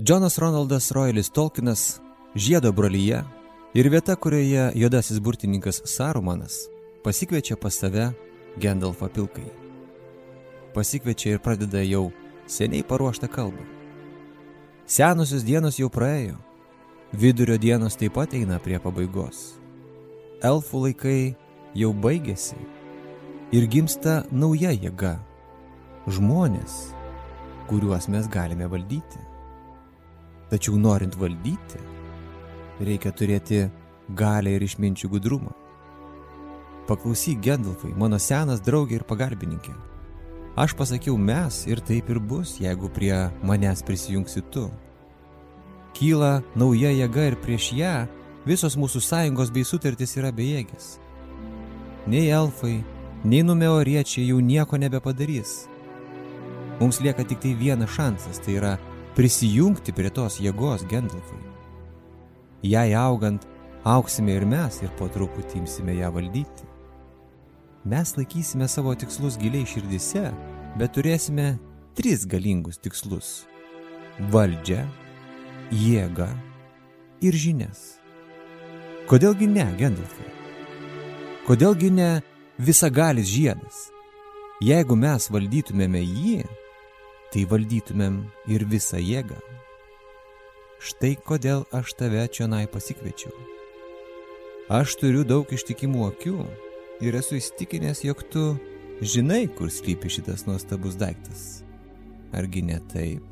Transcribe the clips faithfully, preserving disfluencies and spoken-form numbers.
Džonas Ronaldas Roylis Tolkienas, Žiedo brolyje ir vieta, kurioje juodasis burtininkas Sarumanas pasikviečia pas save Gandalfą pilkąjį. Pasikviečia ir pradeda jau seniai paruoštą kalbą. Senosios dienos jau praėjo, vidurio dienos taip pat eina prie pabaigos. Elfų laikai jau baigėsi ir gimsta nauja jėga – žmonės, kuriuos mes galime valdyti. Tačiau norint valdyti, reikia turėti galią ir išminčių gudrumą. Paklausyk, Gandalfai, mano senas draugė ir pagalbininkė. Aš pasakiau mes ir taip ir bus, jeigu prie manęs prisijungsi tu. Kyla nauja jėga ir prieš ją visos mūsų sąjungos bei sutartys yra bejėgės. Nei elfai, nei numeoriečiai jau nieko nebepadarys. Mums lieka tik tai vienas šansas, tai yra prisijungti prie tos jėgos, Gandalfai. Jai augant, auksime ir mes ir po truputį imsime ją valdyti. Mes laikysime savo tikslus giliai širdyse, bet turėsime tris galingus tikslus – valdžią, jėgą ir žinias. Kodėlgi ne, Gandalfai? Kodėlgi ne visagalis žiedas? Jeigu mes valdytumėme jį, tai valdytumėm ir visą jėgą. Štai kodėl aš tave čionai pasikviečiau. Aš turiu daug ištikimų akių ir esu įstikinęs, jog tu žinai, kur slypi šitas nuostabus daiktas. Argi ne taip?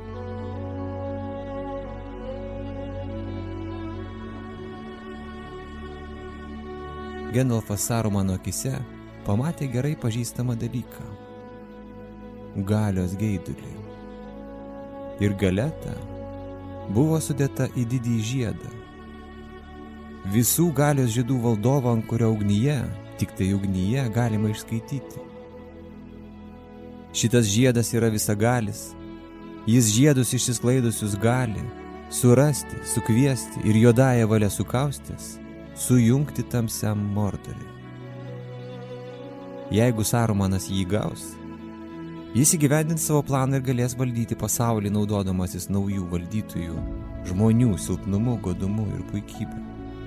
Gandalfas Sarumano akise pamatė gerai pažįstamą dalyką – galios geidulį. Ir galeta buvo sudėta į didįjį žiedą. Visų galios žiedų valdovo, ant kurio ugnyje, tik tai ugnyje galima išskaityti. Šitas žiedas yra visagalis. Jis žiedus išsisklaidusius gali surasti, sukviesti ir juodąją valią sukaustęs sujungti tamsiam Mordorui. Jeigu Sarumanas jį gaus, jis įgyvendins savo planą ir galės valdyti pasaulį naudodamasis naujų valdytojų, žmonių silpnumu, godumu ir puikybė.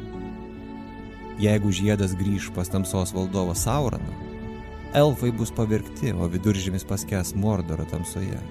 Jeigu žiedas grįž pas tamsos valdovą Sauraną, elfai bus pavergti, o viduržemis paskęs Mordoro tamsoje.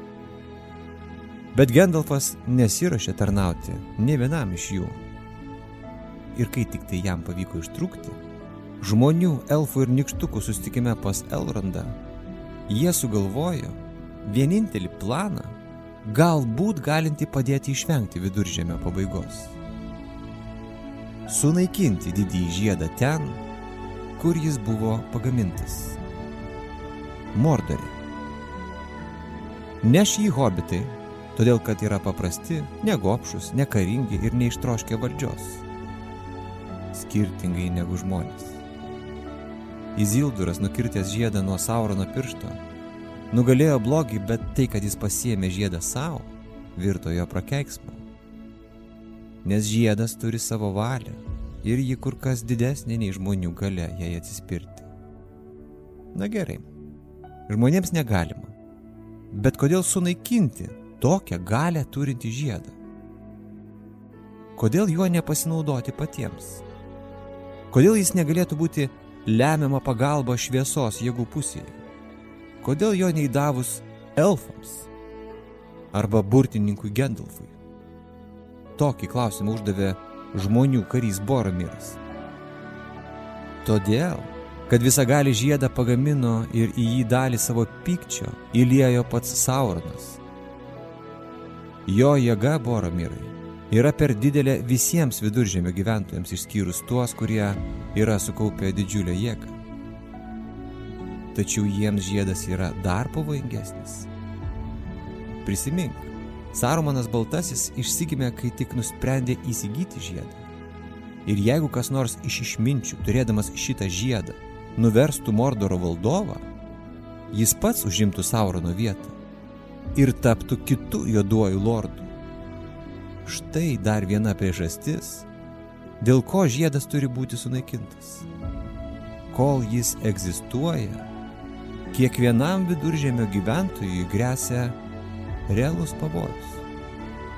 Bet Gandalfas nesiruošė tarnauti nė vienam iš jų. Ir kai tik tai jam pavyko ištrūkti, žmonių, elfų ir nykštukų susitikime pas Elrondą, jie sugalvojo vienintelį planą, galbūt galinti padėti išvengti viduržemio pabaigos. Sunaikinti didįjį žiedą ten, kur jis buvo pagamintas. Mordore. Neš jį hobitai, todėl kad yra paprasti, negobšus, nekaringi ir neištroškę valdžios. Skirtingai negu žmonės. Izilduras, nukirtęs žiedą nuo Saurono piršto, nugalėjo blogį, bet tai, kad jis pasiėmė žiedą savo, virto jo prakeiksmu. Nes žiedas turi savo valią ir ji kur kas didesnė nei žmonių galia jai atsispirti. Na gerai, žmonėms negalima, bet kodėl sunaikinti tokią galią turintį žiedą? Kodėl juo nepasinaudoti patiems? Kodėl jis negalėtų būti lemiama pagalba šviesos jėgų pusėje? Kodėl jo neįdavus elfams arba burtininkui Gandalfui? Tokį klausimą uždavė žmonių karys Boromiras. Todėl, kad visagalį žiedą pagamino ir į jį dalį savo pykčio įliejo pats Sauronas. Jo jėga, Boromirai, yra per didelė visiems viduržemio gyventojams išskyrus tuos, kurie yra sukaupę didžiulę jėgą. Tačiau jiems žiedas yra dar pavojingesnis. Prisimink, Sarumanas Baltasis išsigimė, kai tik nusprendė įsigyti žiedą. Ir jeigu kas nors iš išminčių, turėdamas šitą žiedą, nuverstų Mordoro valdovą, jis pats užimtų Saurono vietą ir taptų kitu juoduoju lordu. Štai dar viena priežastis, dėl ko žiedas turi būti sunaikintas. Kol jis egzistuoja, kiekvienam viduržemio gyventojui gresia realus pavojus.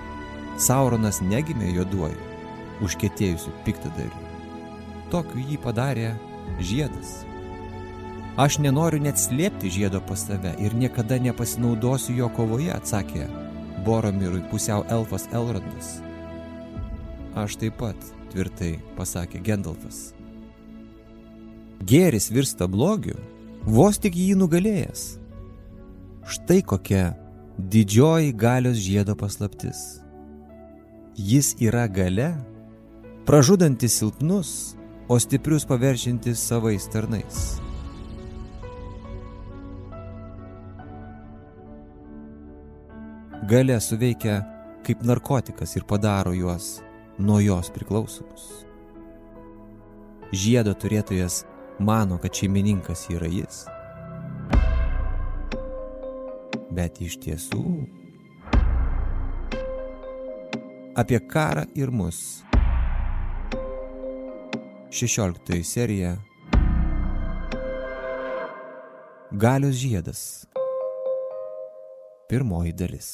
Sauronas negimė juoduoju, užkietėjusiu piktadariu. Tokiu jį padarė žiedas. Aš nenoriu net slėpti žiedo pas save ir niekada nepasinaudosiu jo kovoje, atsakė Boromirui pusiau elfas Elrondas. Aš taip pat, tvirtai pasakė Gandalfas. Gėris virsta blogiu, vos tik jį nugalėjęs. Štai kokia didžioji galios žiedo paslaptis. Jis yra galia, pražudantis silpnus, o stiprius paverčiantis savais tarnais. Galia suveikia kaip narkotikas ir padaro juos nuo jos priklausomus. Žiedo turėtojas mano, kad šeimininkas yra jis. Bet iš tiesų apie karą ir mus. šešioliktoji serija Galios žiedas. Pirmoji dalis.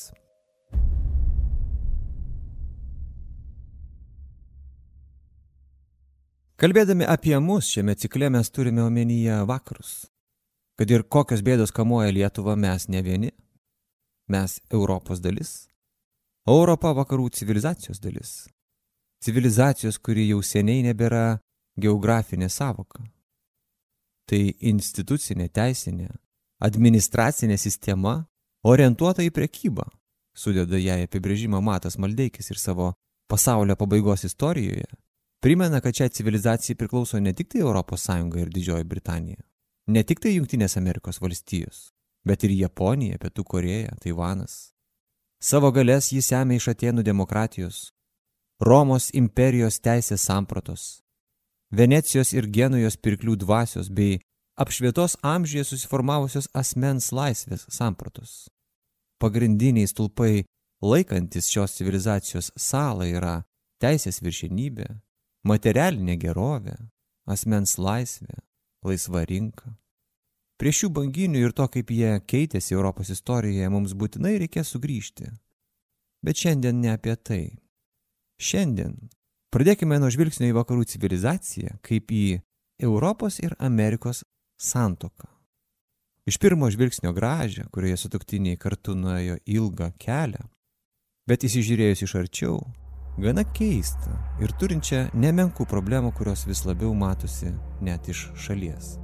Kalbėdami apie mus šiame cikle mes turime omenyje vakarus. Kad ir kokios bėdos kamuoja Lietuvą, mes ne vieni. Mes Europos dalis. Europa vakarų civilizacijos dalis. Civilizacijos, kuri jau seniai nebėra geografinė sąvoka. Tai institucinė, teisinė, administracinė sistema orientuota į prekybą. Sudeda jai apibrėžimą Matas Maldeikis ir savo pasaulio pabaigos istorijoje. Primena, kad šiai civilizacijai priklauso ne tik tai Europos Sąjunga ir Didžioji Britanija, ne tik tai Jungtinės Amerikos valstijos, bet ir Japonija, Pietų Korėja, Taivanas. Savo galės jis semia iš Atėnų demokratijos, Romos imperijos teisės sampratos, Venecijos ir Genujos pirklių dvasios bei apšvietos amžiuje susiformavusios asmens laisvės sampratos. Pagrindiniai stulpai laikantis šios civilizacijos salą yra teisės viršenybė, materialinė gerovė, asmens laisvė, laisva rinka. Prie šių banginių ir to, kaip jie keitėsi Europos istorijoje, mums būtinai reikės sugrįžti. Bet šiandien ne apie tai. Šiandien pradėkime nuo žvilgsnio į vakarų civilizaciją, kaip į Europos ir Amerikos santuoką. Iš pirmo žvilgsnio gražią, kurioje sutuoktiniai kartu nuėjo ilgą kelią, bet įsižiūrėjus iš arčiau, gana keista ir turinčia nemenkų problemų, kurios vis labiau matosi net iš šalies.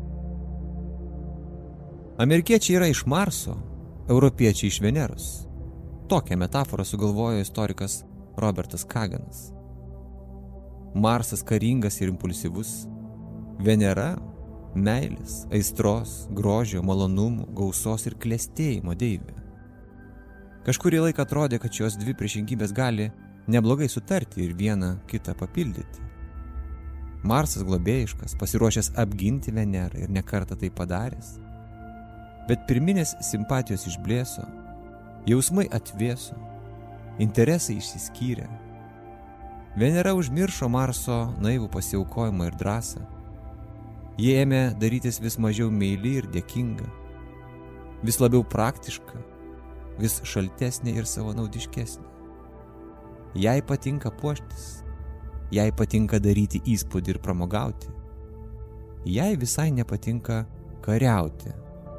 Amerikiečiai yra iš Marso, europiečiai iš Veneros. Tokią metaforą sugalvojo istorikas Robertas Kaganas. Marsas karingas ir impulsyvus, Venera meilės, aistros, grožio, malonumų, gausos ir klestėjimo deivė. Kažkurį laiką atrodė, kad šios dvi priešingybės gali neblogai sutarti ir vieną kitą papildyti. Marsas globėjiškas, pasiruošęs apginti Venerą ir nekartą tai padaręs. Bet pirminės simpatijos išblėso, jausmai atvėso, interesai išsiskyrė. Venera užmiršo Marso naivų pasiaukojimą ir drąsą. Jie ėmė darytis vis mažiau meili ir dėkinga, vis labiau praktiška, vis šaltesnė ir savanaudiškesnė. Jai patinka puoštis, jai patinka daryti įspūdį ir pramogauti. Jai visai nepatinka kariauti.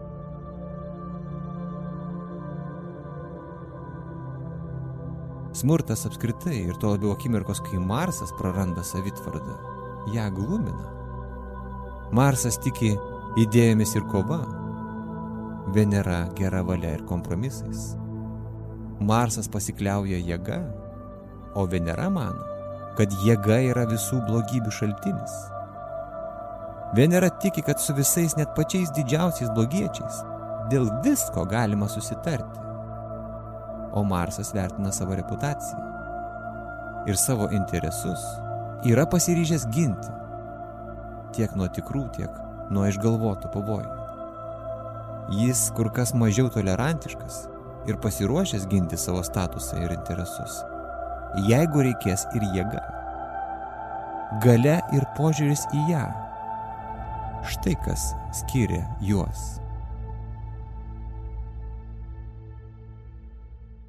Smurtas apskritai ir tuo labiau akimirkos, kai Marsas praranda savitvardą, ją glumina. Marsas tiki idėjomis ir kova, Venera gera valia ir kompromisais. Marsas pasikliauja jėga, o Venera mano, kad jėga yra visų blogybių šaltinis. Venera tiki, kad su visais net pačiais didžiausiais blogiečiais dėl visko galima susitarti. O Marsas vertina savo reputaciją ir savo interesus yra pasiryžęs ginti tiek nuo tikrų, tiek nuo išgalvotų pavojų. Jis kur kas mažiau tolerantiškas ir pasiruošęs ginti savo statusą ir interesus, jeigu reikės ir jėga. Galia ir požiūris į ją. Štai kas skiria juos.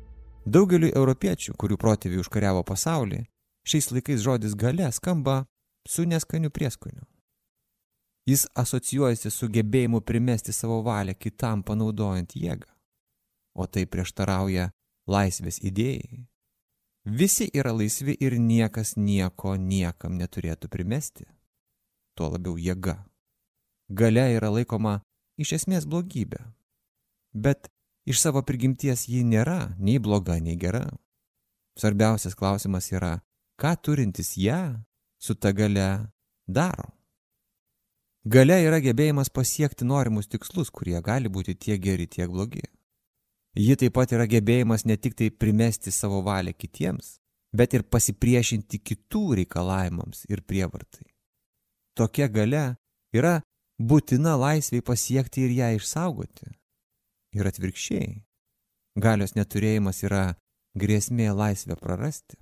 Daugeliui europiečių, kurių protėviai užkariavo pasaulį, šiais laikais žodis galia skamba su neskaniu prieskoniu. Jis asocijuojasi su gebėjimu primesti savo valią kitam panaudojant jėgą, o tai prieštarauja laisvės idėjai. Visi yra laisvi ir niekas nieko niekam neturėtų primesti, tuo labiau jėga. Galia yra laikoma iš esmės blogybė, bet iš savo prigimties ji nėra nei bloga, nei gera. Svarbiausias klausimas yra, ką turintis ją su ta galia daro. Galia yra gebėjimas pasiekti norimus tikslus, kurie gali būti tiek geri, tiek blogi. Ji taip pat yra gebėjimas ne tik tai primesti savo valią kitiems, bet ir pasipriešinti kitų reikalavimams ir prievartai. Tokia galia yra būtina laisvei pasiekti ir ją išsaugoti. Ir atvirkščiai, galios neturėjimas yra grėsmė laisvę prarasti.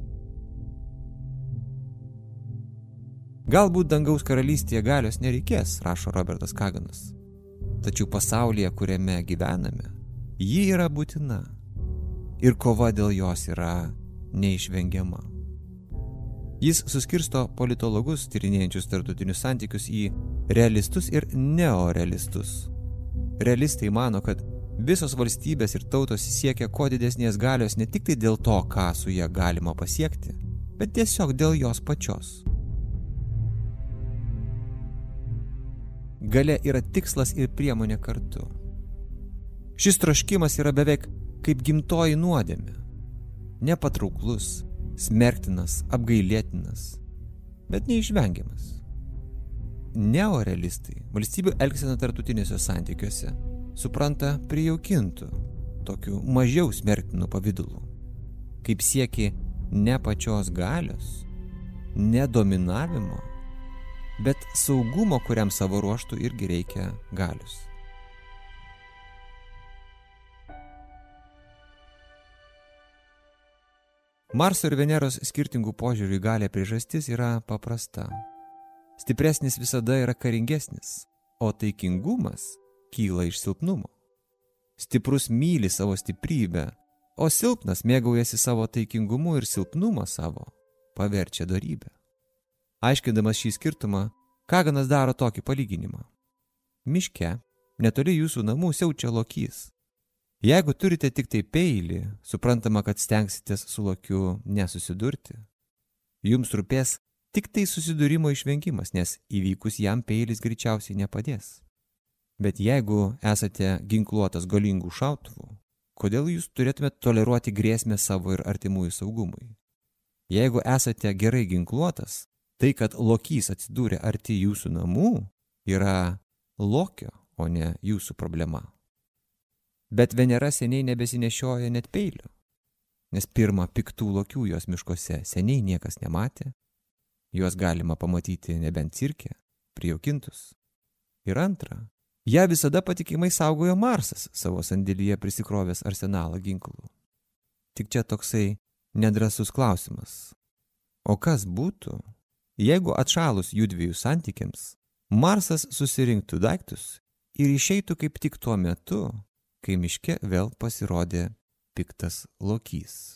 Galbūt dangaus karalystėje galios nereikės, rašo Robertas Kaganas. Tačiau pasaulyje, kuriame gyvename, ji yra būtina. Ir kova dėl jos yra neišvengiama. Jis suskirsto politologus tyrinėjančius tarptautinius santykius į realistus ir neorealistus. Realistai mano, kad visos valstybės ir tautos siekia kuo didesnės galios ne tik tai dėl to, ką su ją galima pasiekti, bet tiesiog dėl jos pačios. Galia yra tikslas ir priemonė kartu. Šis troškimas yra beveik kaip gimtoji nuodėmė. Nepatrauklus, smerktinas, apgailėtinas, bet neišvengiamas. Neorealistai valstybių elgseną tarptautiniuose santykiuose supranta prijaukintų, tokiu mažiau smerktinų pavidalų, kaip sieki ne pačios galios, ne dominavimo, bet saugumo, kuriam savo ruožtų irgi reikia galios. Marso ir Veneros skirtingų požiūrių į galią priežastis yra paprasta. Stipresnis visada yra karingesnis, o taikingumas kyla iš silpnumo. Stiprus myli savo stiprybę, o silpnas mėgaujasi savo taikingumu ir silpnumą savo paverčia dorybę. Aiškindamas šį skirtumą, Kaganas daro tokį palyginimą. Miške, netoli jūsų namų siaučia lokys. Jeigu turite tik tai peilį, suprantama, kad stengsitės su lokiu nesusidurti. Jums rūpės tik tai susidūrimo išvengimas, nes įvykus jam peilis greičiausiai nepadės. Bet jeigu esate ginkluotas galingų šautuvų, kodėl jūs turėtumėte toleruoti grėsmę savo ir artimųjų saugumui? Jeigu esate gerai ginkluotas, tai, kad lokys atsidūrė arti jūsų namų, yra lokio, o ne jūsų problema. Bet Venera seniai nebesinešioja net peilio, nes pirma, piktų lokių jos miškose seniai niekas nematė, juos galima pamatyti nebent cirke, prijaukintus. Ir antra, ją visada patikimai saugojo Marsas savo sandėlyje prisikrovęs arsenalą ginklų. Tik čia toksai nedrąsus klausimas. O kas būtų, jeigu atšalus jųdviejų santykiams, Marsas susirinktų daiktus ir išeitų kaip tik tuo metu, kai miške vėl pasirodė piktas lokys.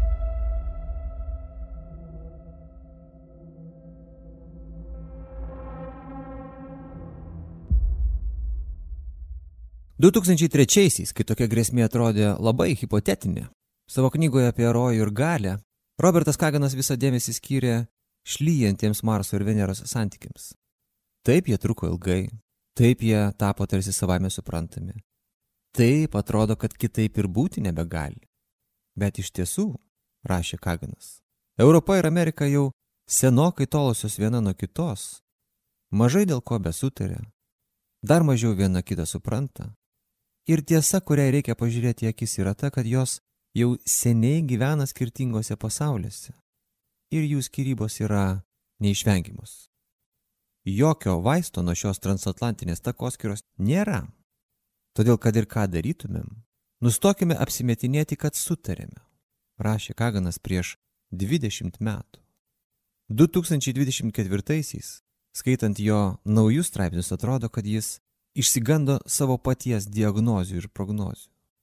du tūkstančiai trečiaisiais, kai tokia grėsmė atrodė labai hipotetinė, savo knygoje apie rojų ir galią, Robertas Kaganas visą dėmesį skyrė šlyjantiems Marso ir Veneros santykiams. Taip jie truko ilgai, taip jie tapo tarsi savaime suprantami. Taip atrodo, kad kitaip ir būti nebegali. Bet iš tiesų, rašė Kaganas, Europa ir Amerika jau senokai tolusios viena nuo kitos, mažai dėl ko besutarė, dar mažiau viena kitą supranta. Ir tiesa, kuriai reikia pažiūrėti į akis, yra ta, kad jos jau seniai gyvena skirtingose pasauliuose. Ir jų skyrybos yra neišvengiamos. Jokio vaisto nuo šios transatlantinės takoskyros nėra. Todėl, kad ir ką darytumėm, nustokime apsimetinėti, kad sutarėme, rašė Kaganas prieš dvidešimt metų. du tūkstančiai dvidešimt ketvirtaisiais, skaitant jo naujus straipsnius, atrodo, kad jis išsigando savo paties diagnozių ir prognozių.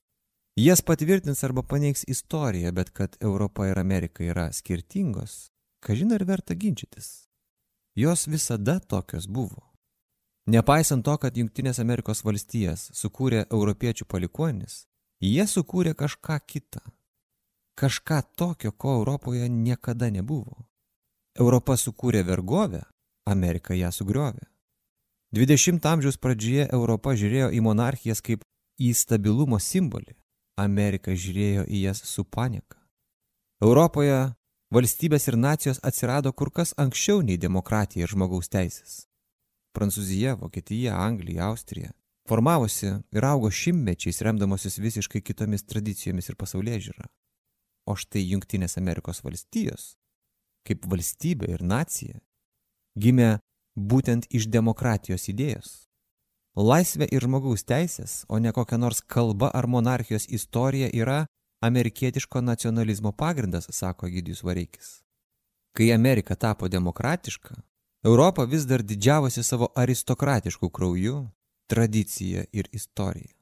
Jas patvirtins arba paneigs istorija, bet kad Europa ir Amerika yra skirtingos, kažin ar verta ginčytis. Jos visada tokios buvo. Nepaisant to, kad Jungtinės Amerikos valstijas sukūrė europiečių palikuonis, jie sukūrė kažką kitą. Kažką tokio, ko Europoje niekada nebuvo. Europa sukūrė vergovę, Amerika ją sugriovė. dvidešimto amžiaus pradžioje Europa žiūrėjo į monarchijas kaip į stabilumo simbolį, Amerika žiūrėjo į jas su panieka. Europoje valstybės ir nacijos atsirado kur kas anksčiau nei demokratija ir žmogaus teisės. Prancūzija, Vokietija, Anglija, Austrija formavosi ir augo šimtmečiais remdamosis visiškai kitomis tradicijomis ir pasaulėžiūra. O štai Jungtinės Amerikos valstijos, kaip valstybė ir nacija, gimė būtent iš demokratijos idėjos. Laisvė ir žmogaus teisės, o ne kokia nors kalba ar monarchijos istorija yra amerikietiško nacionalizmo pagrindas, sako Egidijus Vareikis. Kai Amerika tapo demokratiška, Europa vis dar didžiavosi savo aristokratiškų krauju, tradicija ir istorija.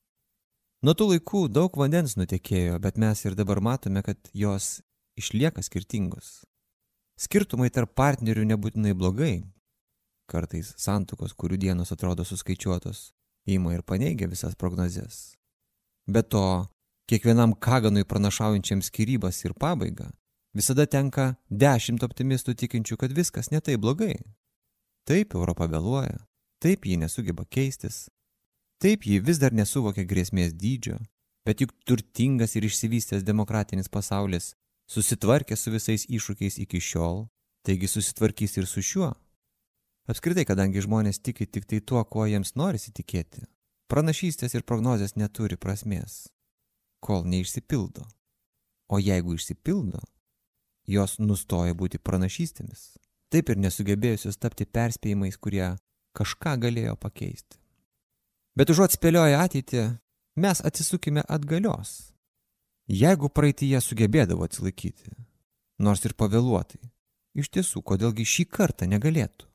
Nuo tų laikų daug vandens nutekėjo, bet mes ir dabar matome, kad jos išlieka skirtingos. Skirtumai tarp partnerių nebūtinai blogai. Kartais santuokos, kurių dienos atrodo suskaičiuotos, ima ir paneigia visas prognozes. Be to, kiekvienam Kaganui pranašaujančiam skyrybas ir pabaigą visada tenka dešimt optimistų tikinčių, kad viskas ne taip blogai. Taip Europa vėluoja, taip ji nesugeba keistis, taip ji vis dar nesuvokia grėsmės dydžio, bet juk turtingas ir išsivystęs demokratinis pasaulis susitvarkė su visais iššūkiais iki šiol, taigi susitvarkys ir su šiuo. Apskritai, kadangi žmonės tiki tik tai tuo, kuo jiems norisi tikėti, pranašystės ir prognozės neturi prasmės, kol neišsipildo. O jeigu išsipildo, jos nustoja būti pranašystėmis, taip ir nesugebėjusios tapti perspėjimais, kurie kažką galėjo pakeisti. Bet užuot spėlioję ateitį, mes atsisukime atgalios. Jeigu praeityje sugebėdavo atsilaikyti, nors ir pavėluotai, iš tiesų, kodėlgi šį kartą negalėtų?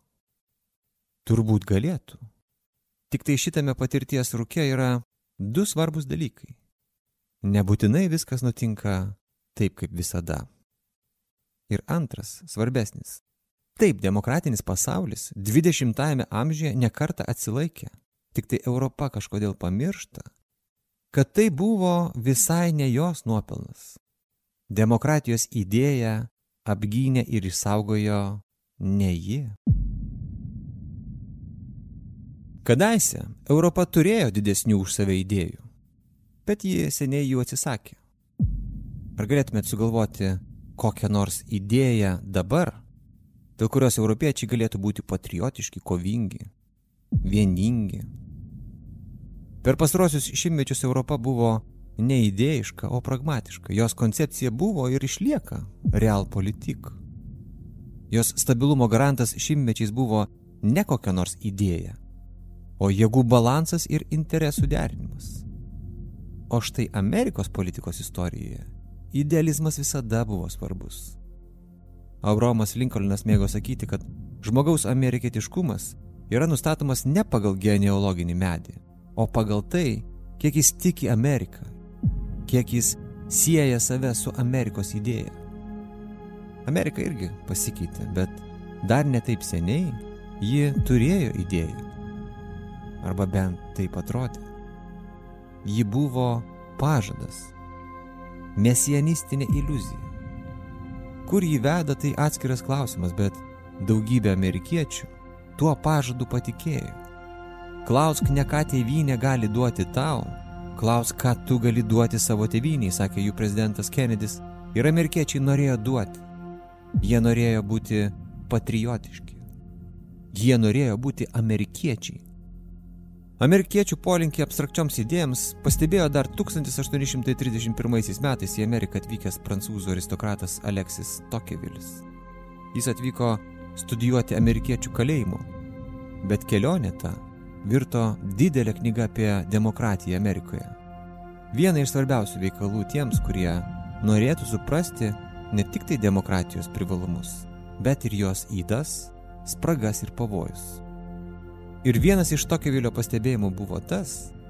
Turbūt galėtų. Tik tai šitame patirties rūke yra du svarbus dalykai. Nebūtinai viskas nutinka taip, kaip visada. Ir antras, svarbesnis. Taip, demokratinis pasaulis dvidešimtajame amžiuje nekartą atsilaikė. Tik tai Europa kažkodėl pamiršta, kad tai buvo visai ne jos nuopelnas. Demokratijos idėją apgynė ir išsaugojo ne ji. Kadaise Europa turėjo didesnių už save idėjų, bet ji seniai jų atsisakė. Ar galėtumėt sugalvoti kokią nors idėją dabar, dėl kurios europiečiai galėtų būti patriotiški, kovingi, vieningi? Per pastarosius šimtmečius Europa buvo ne idėjiška, o pragmatiška. Jos koncepcija buvo ir išlieka realpolitik. Jos stabilumo garantas šimtmečiais buvo ne kokia nors idėja, o jėgų balansas ir interesų derinimas. O štai Amerikos politikos istorijoje idealizmas visada buvo svarbus. Abraomas Lincolnas mėgo sakyti, kad žmogaus amerikietiškumas yra nustatomas ne pagal genealoginį medį, o pagal tai, kiek jis tiki Ameriką, kiek jis sieja save su Amerikos idėja. Amerika irgi pasikeitė, bet dar ne taip seniai ji turėjo idėją. Arba bent taip atrodė. Ji buvo pažadas, mesianistinė iliuzija. Kur jį veda, tai atskiras klausimas, bet daugybė amerikiečių tuo pažadu patikėjo. Klausk ne ką tėvynė gali duoti tau, klausk ką tu gali duoti savo tėvynei, sakė jų prezidentas Kennedys, ir amerikiečiai norėjo duoti. Jie norėjo būti patriotiški. Jie norėjo būti amerikiečiai. Amerikiečių polinkį abstrakčioms idėjams pastebėjo dar tūkstantis aštuoni šimtai trisdešimt pirmaisiais metais į Ameriką atvykęs prancūzų aristokratas Alexis Tocquevillis. Jis atvyko studijuoti amerikiečių kalėjimo, bet kelionė ta virto didelė knyga apie demokratiją Amerikoje. Viena iš svarbiausių veikalų tiems, kurie norėtų suprasti ne tik tai demokratijos privalumus, bet ir jos ydas, spragas ir pavojus. Ir vienas iš Tocquevillio pastebėjimų buvo tas,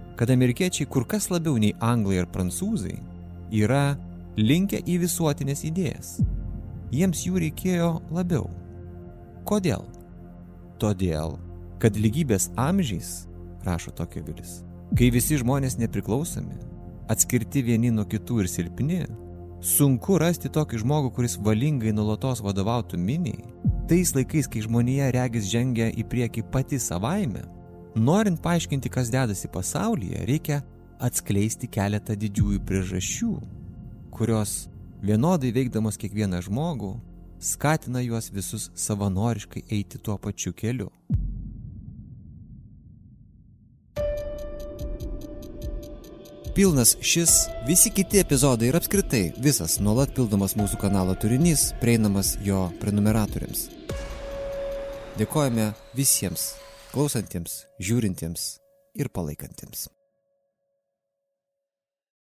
kad amerikiečiai kur kas labiau nei anglai ir prancūzai yra linkę į visuotinės idėjas. Jiems jų reikėjo labiau. Kodėl? Todėl, kad lygybės amžiais, rašo Tokiovilis, kai visi žmonės nepriklausomi, atskirti vieni nuo kitų ir silpni, sunku rasti tokį žmogų, kuris valingai nuolatos vadovautų miniai. Tais laikais, kai žmonija regis žengia į priekį pati savaime, norint paaiškinti, kas dedasi pasaulyje, reikia atskleisti keletą didžiųjų priežasčių, kurios vienodai veikdamos kiekvieną žmogų, skatina juos visus savanoriškai eiti tuo pačiu keliu. Pilnas šis, visi kiti epizodai ir apskritai visas nuolat pildomas mūsų kanalo turinys prieinamas jo prenumeratoriams. Dėkojame visiems klausantiems, žiūrintiems ir palaikantiems.